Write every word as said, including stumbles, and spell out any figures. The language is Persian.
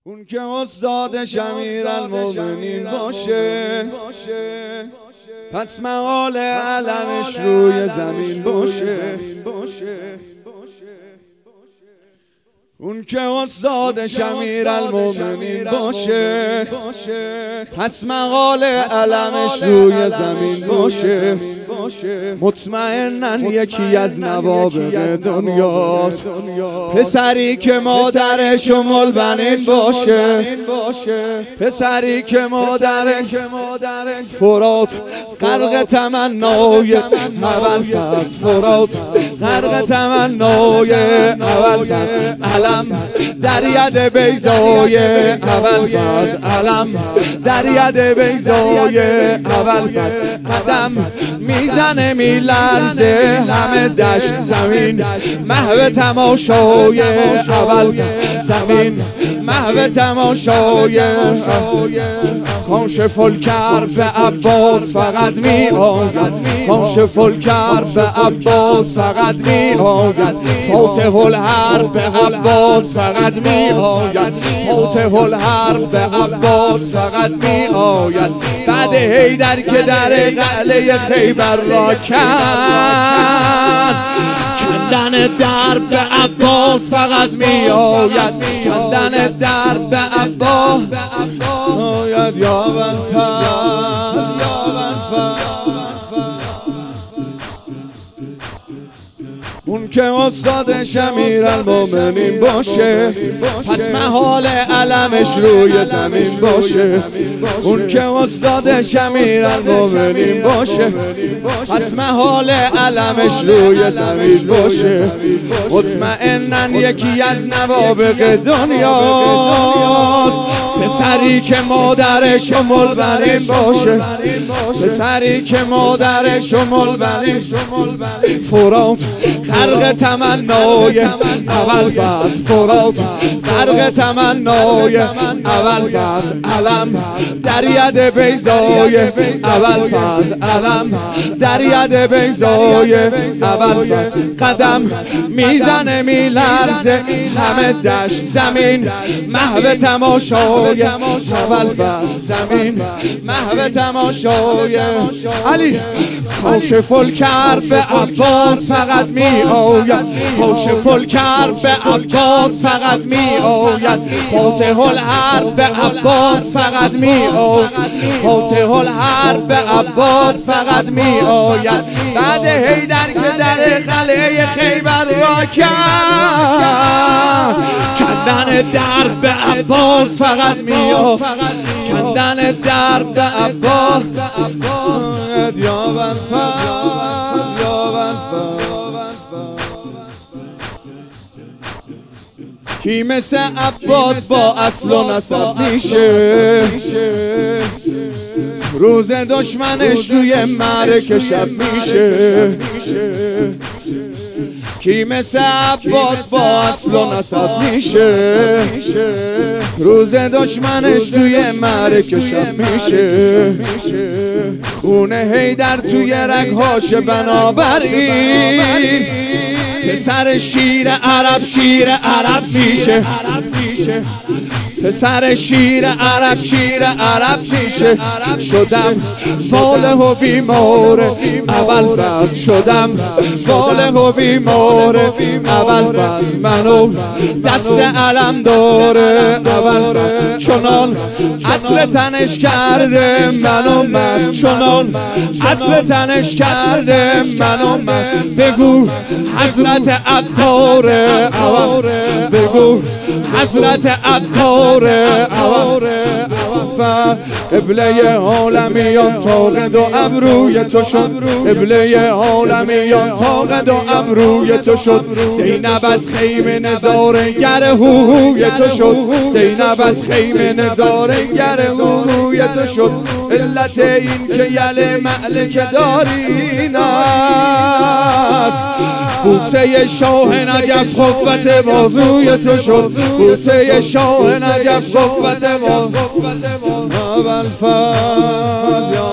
اون که استاد شمیرالمومنین باشه، پس مقال علمش روی زمین باشه. اون که استاد شمیرالمومنین باشه، پس مقال علمش روی زمین باشه. مطمئنن یکی از نوابغ دنیاست، پسری که مادرش ملبنین باشه، پسری که مادرش فرات غرق تمنای اول فصل، فرات غرق تمنای اول فصل، علم در ید بیضای اول فصل، علم در ید بیضای اول فصل. قدم میزنه میلرزه همه دشت زمین، محو تماشای اول زمین، محو تماشای. کاش فلکر به عباس فقط می آید، کاش فلکر به عباس فقط می آید، فاتح الحرب به عباس فقط می آید، فاتح الحرب به عباس فقط می آید. بعد حیدر که در قلعه خیبر را کند، کندن در به عباس فقط می آید، کندن در به عباس آید. یا بنفر یا بنفر اون که استاد شمیرالمومنین باشه، پس محال علمش روی زمین باشه. اون که استاد شمیرالمومنین باشه، پس محال علمش روی زمین باشه. مطمئنن یکی از نوابغ دنیاست، پسری که مادرش ملبنین باشه، پسری که مادرش ملبنین فرات غرق تمنای اول فصل، فرات غرق تمنای اول فصل، علم در ید بیضای اول فصل، علم در ید بیضای اول فصل. قدم میزنه میلرزه همه دشت زمین، محو تماشای اول فصل زمین، محو تماشای. علی کاش فلکر به عباس فقط می آید، کاش فلکر به عباس فقط می آید، فاتح الحرب به عباس فقط می آید، فاتح الحرب به عباس فقط می آید. بعد حیدر که در قلعه خیبر را کرد، کندن در به عباس فقط می آید، کندن در به عباس. یا بنفر یا بنفر کی مثل عباس با اصل و نسب میشه، روز دشمنش توی معرکه شب میشه. کی مثل عباس با اصل و نسب میشه، روز دشمنش توی معرکه شب میشه. خون حیدر توی رگهاش بنابراین، پسر شیر عرب شیر عرب میشه، پسر شیر عرب شیر عرب میشه. شدم واله و بیمار اول فصل، شدم واله و بیمار اول فصل. منو دست علم داره اول فصل، چنان عطر تنش کرده منو مست، چنان عطر تنش کرده منو مست. بگو حضرت عطار اول، بگو حضرت عطار اول. قبله عالمیان طاقد و ابروی تو شد، قبله عالمیان طاقد و ابروی تو شد. زینب از خیمه نظاره گر هوهوی تو شد، زینب از خیمه نظاره گر هوهوی تو شد. علت این که یل ملک دارین است، بوسه شاه نجف قوت بازوی تو شد، بوسه شاه نجف قوت بازوی تو شد.